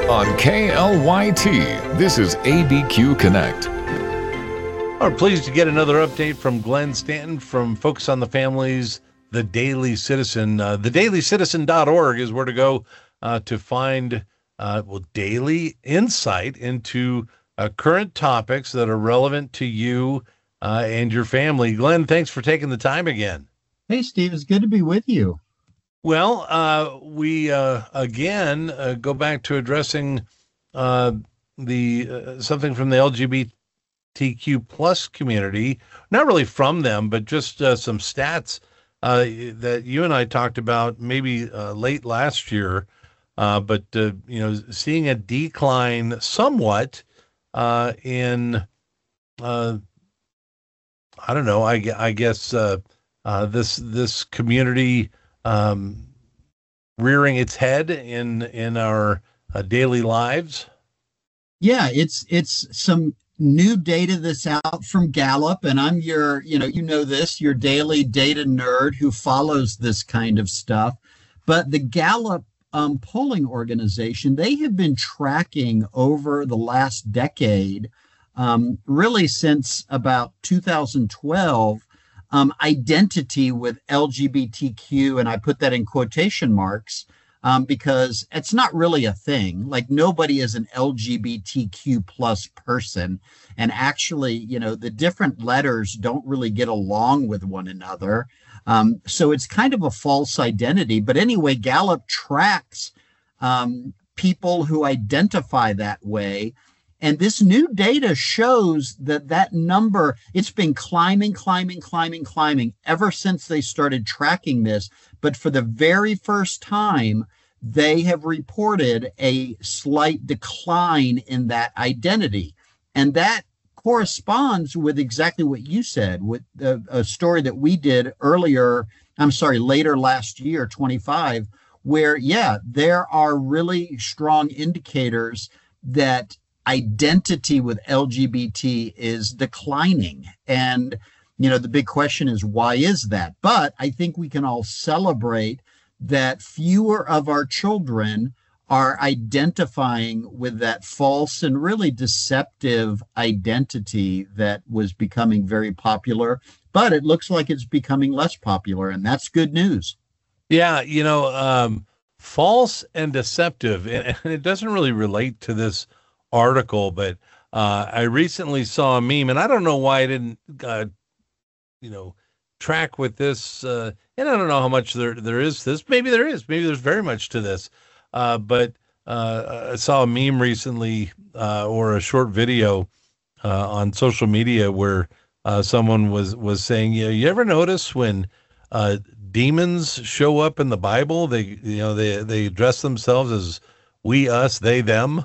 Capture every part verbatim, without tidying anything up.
On K L Y T, this is A B Q Connect. We're pleased to get another update from Glenn Stanton from Focus on the Family's The Daily Citizen. Uh, the daily citizen dot org is where to go uh, to find uh, well, daily insight into uh, current topics that are relevant to you uh, and your family. Glenn, thanks for taking the time again. Hey, Steve, it's good to be with you. Well, uh, we uh, again uh, go back to addressing uh, the uh, something from the L G B T Q plus community, not really from them, but just uh, some stats uh, that you and I talked about maybe uh, late last year. Uh, but uh, you know, seeing a decline somewhat uh, in, uh, I don't know, I, I guess uh, uh, this this community. Um, rearing its head in in our uh, daily lives. Yeah, it's it's some new data that's out from Gallup, and I'm your, you know, you know this, your daily data nerd who follows this kind of stuff. But the Gallup um, polling organization, they have been tracking over the last decade, um, really since about two thousand twelve, Um, identity with L G B T Q, and I put that in quotation marks um, because it's not really a thing. Like, nobody is an L G B T Q plus person, and actually, you know, the different letters don't really get along with one another. Um, so it's kind of a false identity. But anyway, Gallup tracks um, people who identify that way. And this new data shows that that number, it's been climbing, climbing, climbing, climbing ever since they started tracking this. But for the very first time, they have reported a slight decline in that identity. And that corresponds with exactly what you said, with a, a story that we did earlier, I'm sorry, later last year, twenty-five, where, yeah, there are really strong indicators that identity with L G B T is declining. And, you know, the big question is, why is that? But I think we can all celebrate that fewer of our children are identifying with that false and really deceptive identity that was becoming very popular. But it looks like it's becoming less popular, and that's good news. Yeah, you know, um, false and deceptive, and, and it doesn't really relate to this article, but uh, I recently saw a meme, and I don't know why I didn't, uh, you know, track with this. Uh, and I don't know how much there there is to this. Maybe there is. Maybe there's very much to this. Uh, but uh, I saw a meme recently, uh, or a short video uh, on social media where uh, someone was was saying, "You know, you ever notice when uh, demons show up in the Bible? They, you know, they they address themselves as we, us, they, them."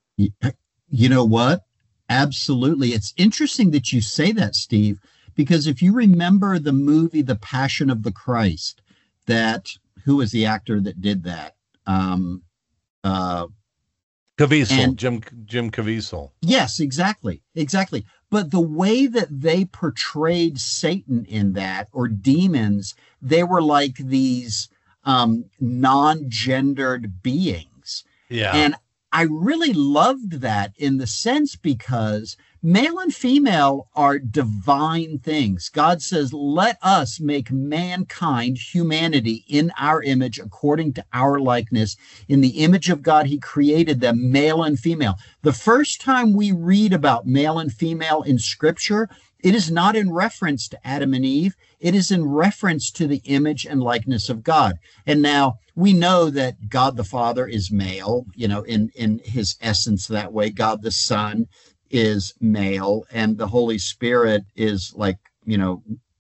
You know what? Absolutely. It's interesting that you say that, Steve, because if you remember the movie The Passion of the Christ, that, who was the actor that did that? Um, uh, Caviezel, and, Jim Jim Caviezel. Yes, exactly, exactly. But the way that they portrayed Satan in that, or demons, they were like these um, non-gendered beings. Yeah. And I really loved that in the sense because male and female are divine things. God says, let us make mankind, humanity, in our image, according to our likeness. In the image of God, he created them, male and female. The first time we read about male and female in Scripture, it is not in reference to Adam and Eve. It is in reference to the image and likeness of God. And now we know that God the Father is male, you know, in, in his essence that way. God the Son is male, and the Holy Spirit is like, you know,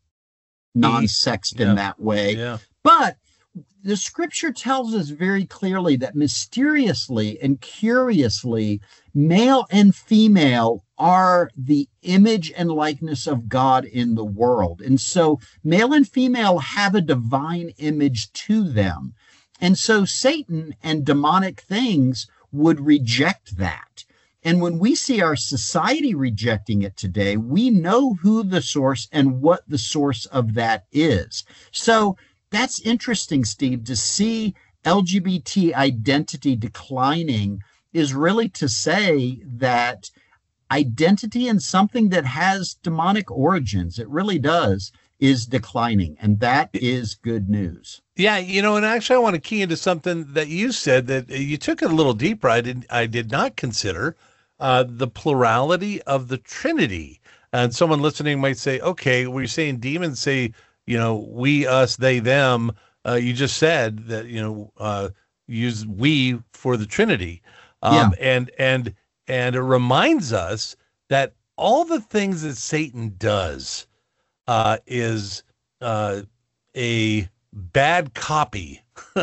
non-sexed yeah. in that way. Yeah. But the Scripture tells us very clearly that mysteriously and curiously, male and female are the image and likeness of God in the world. And so male and female have a divine image to them. And so Satan and demonic things would reject that. And when we see our society rejecting it today, we know who the source and what the source of that is. So that's interesting, Steve, to see L G B T identity declining is really to say that identity in something that has demonic origins, it really does, is declining. And that is good news. Yeah, you know, and actually I want to key into something that you said that you took it a little deeper. I did I did not consider uh, the plurality of the Trinity. And someone listening might say, okay, well, you're saying demons say, you know, we, us, they, them. Uh, you just said that, you know, uh, use we for the Trinity. Um, Yeah. and, and, and it reminds us that all the things that Satan does uh, is uh, a bad copy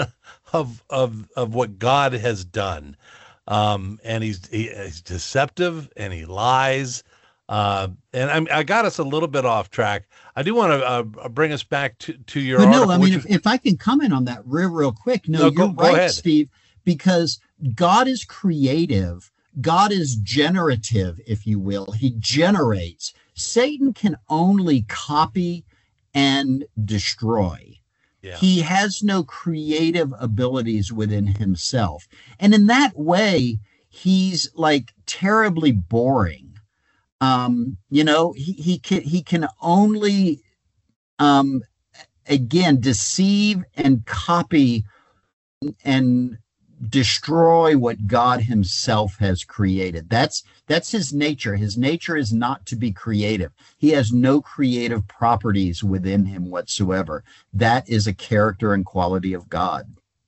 of, of, of what God has done. Um, and he's, he, he's deceptive and he lies. Uh, and I'm, I got us a little bit off track. I do want to uh, bring us back to, to your But article. no, I mean, which if, if I can comment on that real, real quick. No, No, go- you're go right, ahead. Steve, because God is creative. God is generative, if you will. He generates. Satan can only copy and destroy. Yeah. He has no creative abilities within himself. And in that way, he's like terribly boring. Um, you know, he, he can he can only um again deceive and copy and destroy what God himself has created. That's that's his nature. His nature is not to be creative. He has no creative properties within him whatsoever. That is a character and quality of God.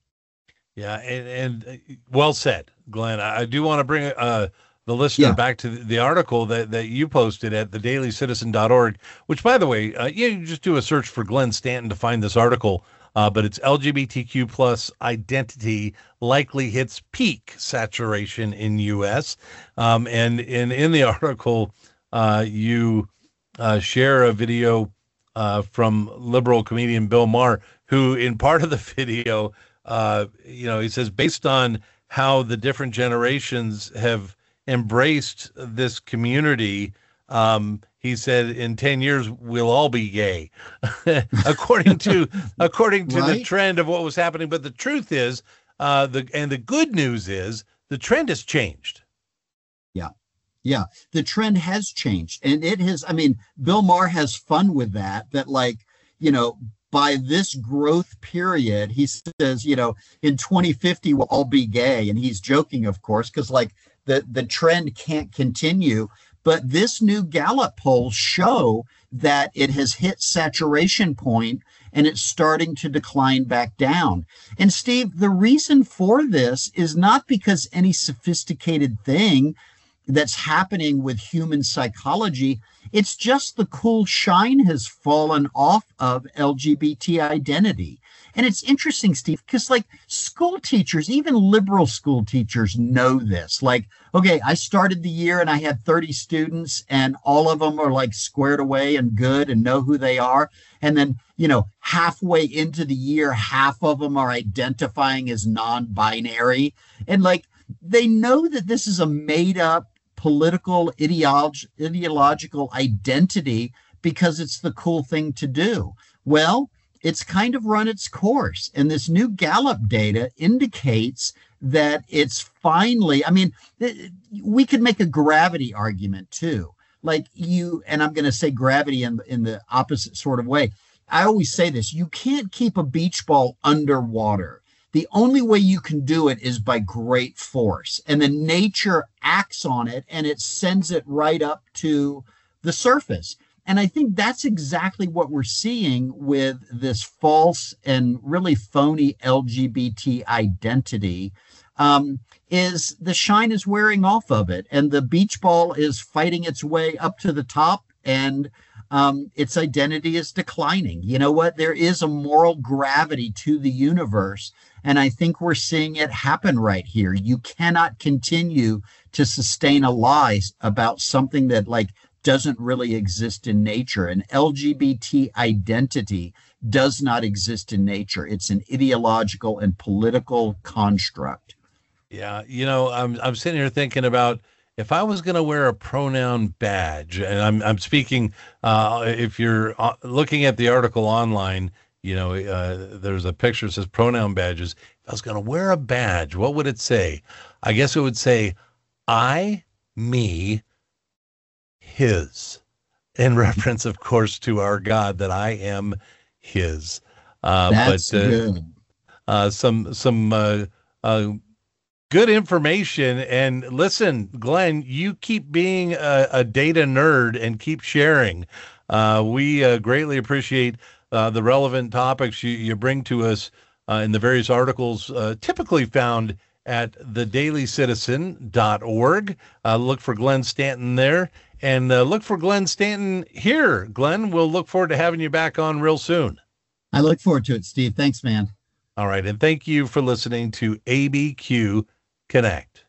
Yeah. And, and uh, well said, Glenn. I, I do want to bring uh, the listener Yeah. back to the, the article that, that you posted at the daily citizen dot org, which, by the way, uh, you, you just do a search for Glenn Stanton to find this article. Uh, but it's L G B T Q plus identity likely hits peak saturation in U S. Um, and in, in the article, uh, you uh, share a video uh, from liberal comedian Bill Maher, who in part of the video, uh, you know, he says, based on how the different generations have embraced this community, um, he said, in ten years, we'll all be gay, according to according to the Right. trend of what was happening. But the truth is, uh, the and the good news is, the trend has changed. Yeah, the trend has changed. And it has, I mean, Bill Maher has fun with that, that like, you know, by this growth period, he says, you know, in twenty fifty, we'll all be gay. And he's joking, of course, because like the, the trend can't continue. But this new Gallup poll show that it has hit saturation point and it's starting to decline back down. And Steve, the reason for this is not because any sophisticated thing that's happening with human psychology. It's just the cool shine has fallen off of L G B T identity. And it's interesting, Steve, because like school teachers, even liberal school teachers know this. Like, okay, I started the year and I had thirty students and all of them are like squared away and good and know who they are. And then, you know, halfway into the year, half of them are identifying as non-binary. And like, they know that this is a made up political ideolog- ideological identity because it's the cool thing to do. Well, it's kind of run its course. And this new Gallup data indicates that it's finally, I mean, th- we could make a gravity argument too. Like you, and I'm going to say gravity in, in the opposite sort of way. I always say this, you can't keep a beach ball underwater. The only way you can do it is by great force. And then nature acts on it and it sends it right up to the surface. And I think that's exactly what we're seeing with this false and really phony L G B T identity, um, is the shine is wearing off of it. And the beach ball is fighting its way up to the top and um, its identity is declining. You know what? There is a moral gravity to the universe. And I think we're seeing it happen right here. You cannot continue to sustain a lie about something that like doesn't really exist in nature. An L G B T identity does not exist in nature. It's an ideological and political construct. Yeah, you know, I'm I'm sitting here thinking about if I was going to wear a pronoun badge, and I'm I'm speaking. Uh, if you're uh, looking at the article online, you know, uh, there's a picture that says pronoun badges. If I was going to wear a badge, what would it say? I guess it would say I, me, his, in reference, of course, to our God, that I am his. Uh, That's but uh, good. uh, some some uh, uh, good information. And listen, Glenn, you keep being a, a data nerd and keep sharing. Uh, we uh, greatly appreciate uh, the relevant topics you, you bring to us uh, in the various articles uh, typically found at the daily citizen dot org. Uh, look for Glenn Stanton there, and uh, look for Glenn Stanton here. Glenn, we'll look forward to having you back on real soon. I look forward to it, Steve. Thanks, man. All right, and thank you for listening to A B Q Connect.